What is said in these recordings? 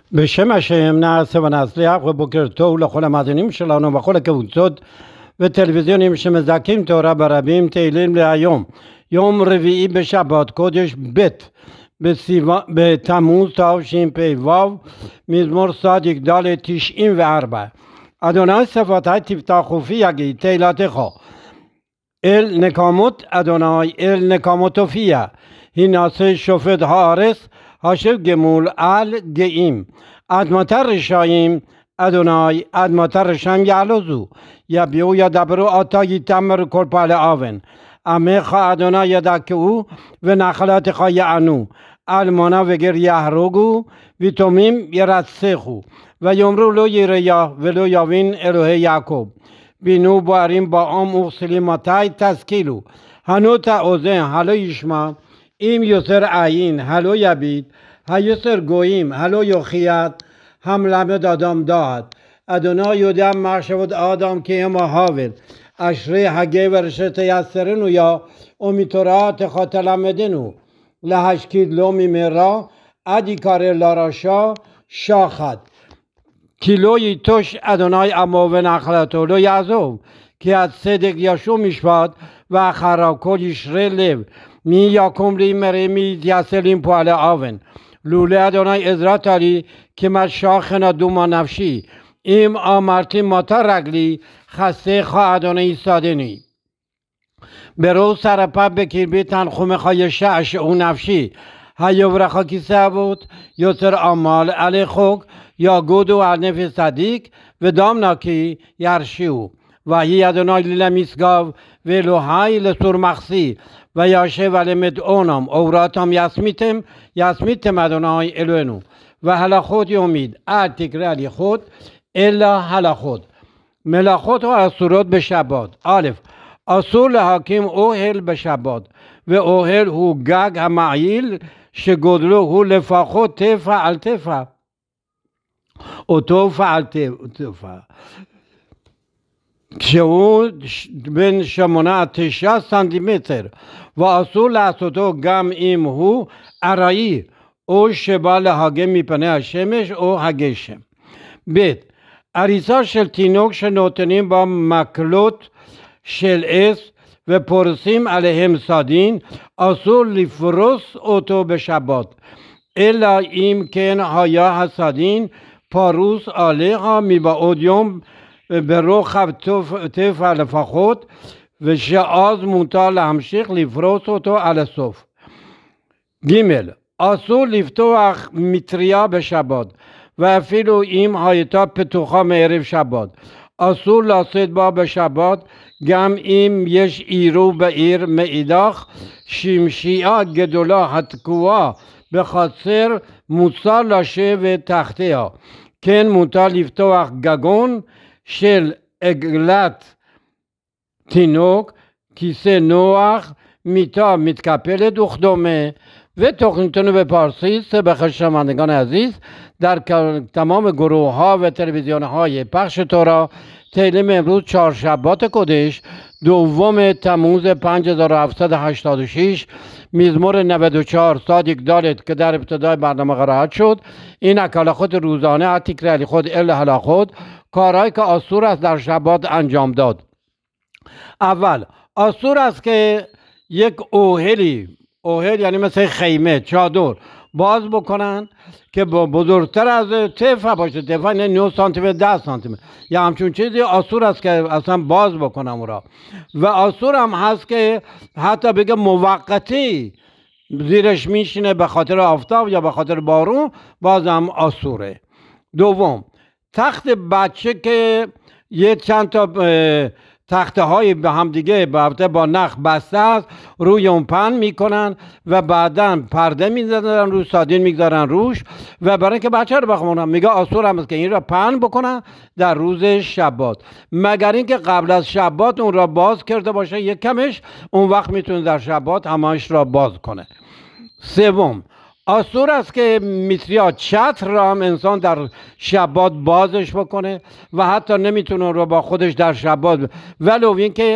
בשם השם נעשה ונצליח ובוקר טוב לכל המאזינים שלנו בכל הקבוצות וטלוויזיונים שמזכים תורה ברבים. תהילים להיום, יום רביעי בשבת קודש ב' בתמוז תשפ"ו, מזמור צדיק ד' 94. אדוני שפתי תפתח ופי יגיד תהילתך. אל נקמות אדוני אל נקמות הופיע, הנעשה שופט הארץ, השב גמול על גאים. עד מתי רשעים אדוני, עד מתי רשעים יעלוזו? יביעו ידברו עתה יתמר כל פעל אבן. עמך אדוני ידכאו ונחלתך יענו. אלמנה וגר יהרגו ויתומים ירצחו. ויאמרו לא יראה ולא יבין אלוהי יעקב. בינו בוערים בעם וכסילים מתי תשכילו. הנות האוזן הלא ישמע, אם יוסר עין הלא יביט, היוסר גויים הלא יוכיח, המלמד אדם דעת. אדוני יודע מחשבות האדם כי הם אוהב. אשרי הגבר שתייסרנו יה ומתורתך תלמדנו. להשכיד לו ממרע עד יקרא לרשע שחט. כי לא יטוש אדוני עמו ונחלתו לא יעזוב, כי הצדק ישוב משפט ואחריו כל ישרי לב. מי יקום לי מרי מי יתייסר לי פועל אבן. לולא אדוני עזרת לי כמעט שכן אדומה נפשי. אם אמרתי מתי רגלי חסך אדוני יסעדני. ברוב סרפה בקרבי תנחומך ישעשעו נפשי. היברך כיסא אבות יוצר עמל עלי חוק יגודו על נפש צדיק ודם נקי ירשיעו. ויהי אדוני לי למשגב ואלוהי לסור מחסי וישב עליהם את עונם אורתם יסמיתם אדוני אלוהינו. והלכות יומיד אל תקרא הליכות אלא הלכות. מלאכות האסורות בשבת. א', אסור להקים אוהל בשבת, ואוהל הוא גג המעיל שגודלו הוא לפחות טפע על טפע או תופע על תופע, כשהוא בין 8 עד 9 סנטימטר, ואסור לעשותו גם אם הוא ארעי או שבא להגן מפני השמש או הגשם. ב', עריסה של תינוק שנותנים בה מקלות של עץ ופורסים עליהם סדין, אסור לפרוס אותו בשבת, אלא אם כן היה הסדין פרוס עליך מבעוד יום ברוחב טפע לפחות, ושאז מותר להמשיך לפרוס אותו על הסוף. ג', אסור לפתוח מטריה בשבת, ואפילו אם הייתה פתוחה מערב שבת. אסור לשאת בה בשבת, גם אם יש עירוב בעיר. מאידך, שמשייה גדולה התקועה בחצר מותר לשבת תחתיה. כן מותר לפתוח גגון של עגלת תינוק, כיסא נוח, מיטה מתקפלת וכדומה. ותוכניתנו בפרסית בחשמנדگان عزیز در تمام گروه ها و تلویزیون های پخش تورا. تهیلیم امروز چهارشنبه قدش دوم تموز 5786 مزمور 94 صادق دالت که در ابتدای برنامه قرائت شد. این اکالاخوت روزانه اتیکر علی خود اله هلاخود، کارهایی که آسور است در شبات انجام داد. اول، آسور است که یک اوهل یعنی مثل خیمه چادر باز بکنن که بزرگتر از طفل باشه. طفل یعنی 9 سانتی متر 10 سانتی متر یا همچون چیزی آسور است که اصلا باز بکنم اون را. و آسور هم هست که حتی بگه موقتی زیرش میشینه به خاطر آفتاب یا به خاطر بارون، باز هم آسوره. دوم، تخت بچه که یه چند تا تخته های به هم دیگه با نخ بسته است، روی اون پهن میکنن و بعدا پرده میذارن روی سادین میگذارن روش و برای اینکه بچه رو بخونن میگه آسور هم است که این را پهن بکنن در روز شبات، مگر اینکه قبل از شبات اون را باز کرده باشه یک کمش، اون وقت میتونه در شبات همش را باز کنه. سوم، آسور است که میتریا چتر را هم انسان در شبات بازش بکنه و حتی نمیتونه رو با خودش در شبات، ولو اینکه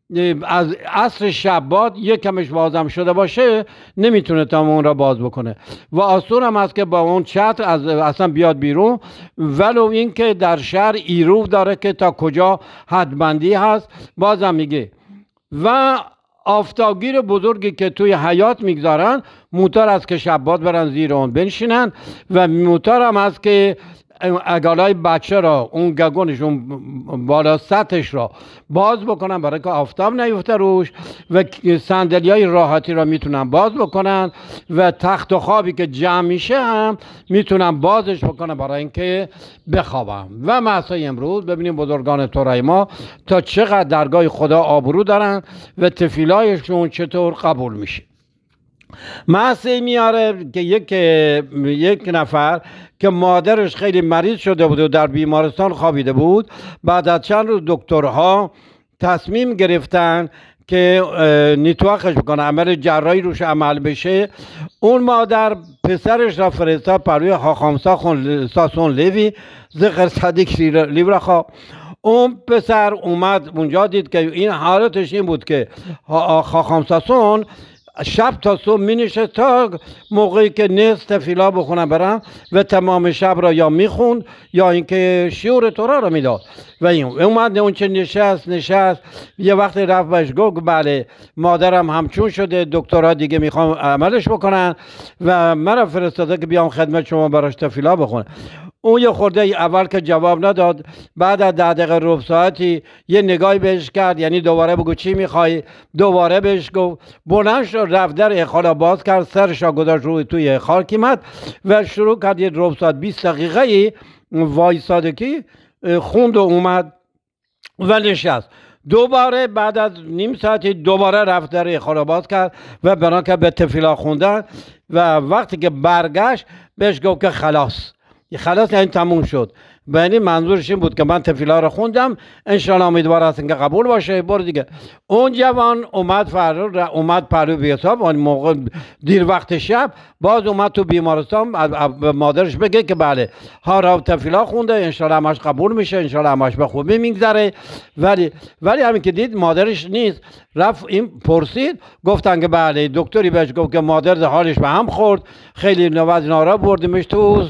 از عصر شبات یکمش بازم شده باشه نمیتونه تا اون را باز بکنه و آسون هم هست که با اون چتر اصلا بیاد بیرون، ولو این که در شهر ایرو داره که تا کجا حدبندی هست بازم میگه. و آفتابگیر بزرگی که توی حیات میگذارن موتور است که شبات برن زیر اون بنشینن و موتور هم هست که اگالای بچه را اون گگونش اون بالا سطحش را باز بکنن برای که آفتاب نیفته روش و صندلی های راحتی را میتونن باز بکنن و تخت و خوابی که جمع میشه هم میتونن بازش بکنن برای اینکه بخوابن. و مسای امروز ببینیم بزرگان تورای ما تا چقدر درگاه خدا آبرو دارن و تفیلایشون چطور قبول میشه. محضی میاره که یک نفر که مادرش خیلی مریض شده بود و در بیمارستان خوابیده بود، بعد از چند روز دکترها تصمیم گرفتن که نیتوخش بکنه، عمل جراحی روش عمل بشه. اون مادر پسرش را فرستاد پروی خاخام ساسون لوی زخر صدیق لیورخا. اون پسر اومد اونجا دید که این حالتش این بود که خاخام ساسون شب تا صبح می نشست تا موقعی که نصف تفیلا بخونن برن و تمام شب را یا میخوند یا اینکه شعور تورا را میداد. و این اومد اون چه نشست یه وقتی رفت بهش گفت بله مادرم همچون شده، دکترها دیگه میخوام عملش بکنن و من فرستاده که بیام خدمت شما براش تفیلا بخونه. اون یه خورده اول که جواب نداد، بعد از 10 دقیقه ربع ساعتی یه نگاهی بهش کرد، یعنی دوباره بگو چی میخوای، دوباره بهش گفت، بلند شد رفت در اخال باز کرد، سرش را گذاشت روی توی اخال کیمت و شروع کرد یه ربع ساعت 20 دقیقه وایساده که خوند و اومد و نشست. دوباره بعد از نیم ساعتی دوباره رفت در اخال باز کرد و بنا که به تفیلا خوندن و وقتی که برگشت بهش گفت که خلاص یعنی تموم شد. یعنی منظورش این بود که من تفیلا رو خوندم، انشالله امیدوار هستم که قبول باشه، برو دیگه. اون جوان اومد پرو به حساب اون موقع دیر وقت شب باز اومد تو بیمارستان مادرش بگه که بله هارا تفیلا خونده، انشالله همش قبول میشه، انشالله همش به خوبی میگذره. ولی همین که دید مادرش نیست، رفت این پرسید، گفتن که بله دکتری بهش گفت که مادر حالش به هم خورد، خیلی نواز نارا بردیمش تو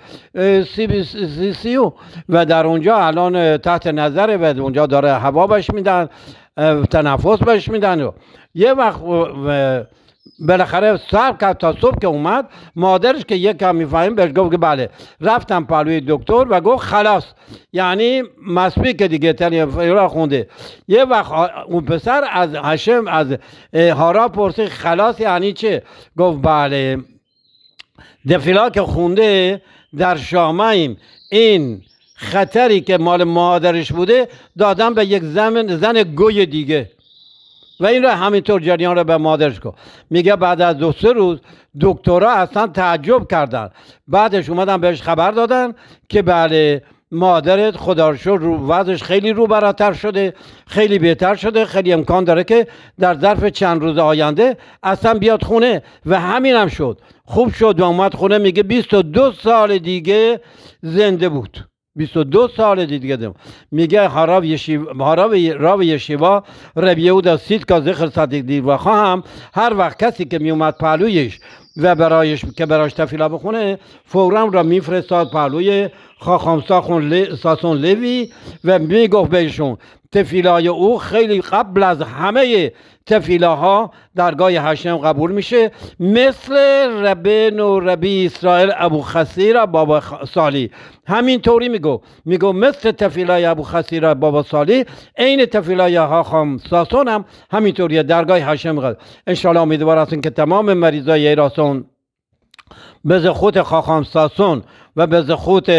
CCU و در اونجا الان تحت نظره و اونجا داره هوا بهش میدن، تنفس بهش میدن. یه وقت بالاخره صبر کرد تا صبح که اومد، مادرش که یک کم میفهمیم بهش گفت که بله رفتم پلوی دکتر و گفت خلاص، یعنی مسبی که دیگه تلیفون خونده. یه وقت اون پسر از هشم از هارا پرسید خلاص یعنی چه؟ گفت بله دفیلا که خونده در شامایم این خطری که مال مادرش بوده دادن به یک زن گوی دیگه و این را همینطور جریان را به مادرش گفت. میگه بعد از 2-3 روز دکترها اصلا تعجب کردن، بعدش اومدن بهش خبر دادن که بله مادرت خدا رو شکر وضعش خیلی رو براتر شده، خیلی بهتر شده، خیلی امکان داره که در ظرف چند روز آینده اصلا بیاد خونه. و همین هم شد، خوب شد و اومد خونه. میگه 22 سال دیگه زنده بود، 22 سال دیگه دم. میگه راو یشیوا ربی یهودا سیدکا زخر صدیق دیرواخا هم هر وقت کسی که میومد پهلویش و برایش تفیلا بخونه فوراً را میفرستاد پهلوی خاخام ساسون لوی و میگفت بهشون تفیلای او خیلی قبل از همه تفیلاها درگاه هشم قبول میشه، مثل ربی اسرائیل ابو خسیر بابا صالح همینطوری میگو مثل تفیلای ابو خسیر بابا صالح عین تفیلای خاخام ساسون هم همینطوریه درگاه هشم قبول. انشالله امیدوار هستیم که تمام مریضای ایراسون به زخوت خاخام ساسون و به زخوت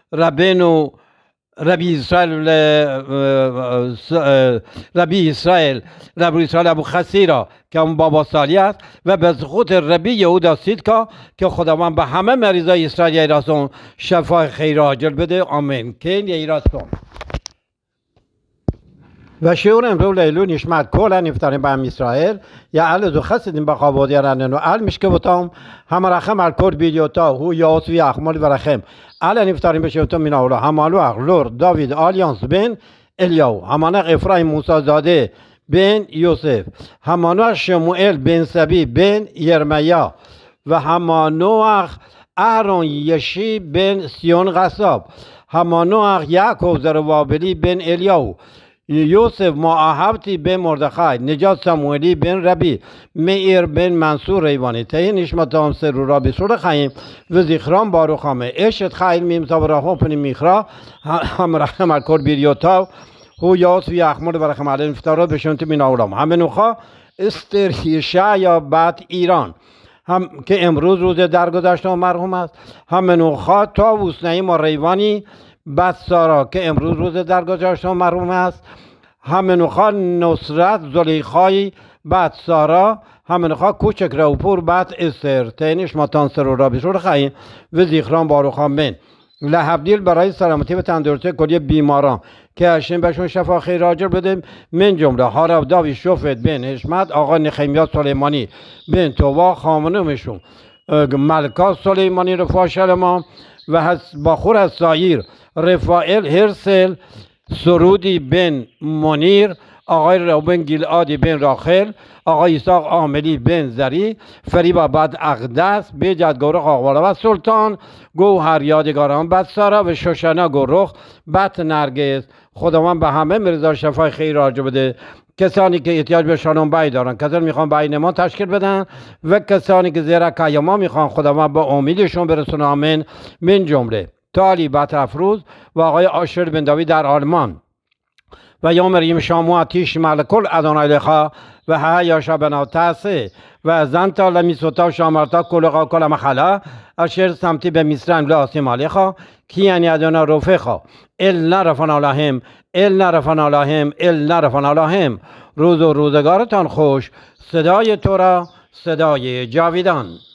ربی اسرائیل ابو خسیرا که اون بابا صالح است و به خود ربی یهودا سیدکا که خداوند به همه مریضای اسرائیل ایراسون شفای خیر عاجل بده، آمین. کن ایراسون و شعور امرو لیلو نشمت کلا نفترین به هم اسرائیل یا اهل دو خسیدیم با خوابادی رنن و اهل میشکه بتام همه رخم الکور بیدیوتا هو یاسوی اخمال و رخم اهل نفترین بشه بتام من اولا همالو اغلور داوید آلیانس بین الیاو همانق افرایم موسی زاده بن یوسف، همانوخ شموئیل بن سبی بن یرمیا و همانوخ اهرون یشی بن سیون قصاب، همانوخ یعقوب زروبابلی بن الیاو، یوسف معاهبتی بن مردخای، نجات سموئیلی بن ربی، مئیر بن منصور ریوانی، تهی نشمتام سر رو را بسور خیم و زیخران باروخامه اشت خیل میم تابراخون پنی میخرا همرحم الکر بیریوتاو هو یاس وی احمد برخم علیه افتارات بشونت من آورام همه نوخا استرهیشه یا بعد ایران هم که امروز روز درگذشته مرحوم است، همه نوخا تاووس نعیم و ریوانی بسارا که امروز روز درگذشته مرحوم است، همه نوخا نصرت زلیخای بعد سارا، همه نوخا کوچک روپور بعد استر تینش ماتان سر و را بشور خواهیم و زیخران باروخان بین لحبدیل برای سلامتی و تندرستی کلی بیماران که هشتیم بهشون شفا خیر راجر بدیم، من جمله هارب داوی شفت بن حشمت، آقا نخیمیات سلیمانی بن تووا خامنومشون ملکا سلیمانی رفاه شلمان و باخور از سایر رفائل هرسل سرودی بن منیر، آقای روبن گیلادی بن راخل، آقای ایساق عاملی بن زری، فریبا بد اقدس بجد گورخ آقوارا و سلطان گوهر یادگاران بد سارا و شوشنا گورخ بد نرگس. خداوند به همه مرزا شفای خیر راجع بده، کسانی که احتیاج به شانون دارن، کسانی میخوان بین ما تشکیل بدن و کسانی که زیرا کایما میخوان خداوند با امیدشون برسونه. آمین. من جمله تالی بطرفروز و آقای آشر بن داوید در آلمان و یا مریم شامو اتیش ملکل ادونای لخا و ها یا شبنا تاسه و زنتا لمیسوتا شامارتا کلقا کل مخلا اشر سمتی به میسرن لاسی مالخا کی یعنی ادونا رفخا ال نرفن اللهم ال نرفن اللهم ال نرفن اللهم. روز و روزگارتان خوش. صدای تو را صدای جاویدان.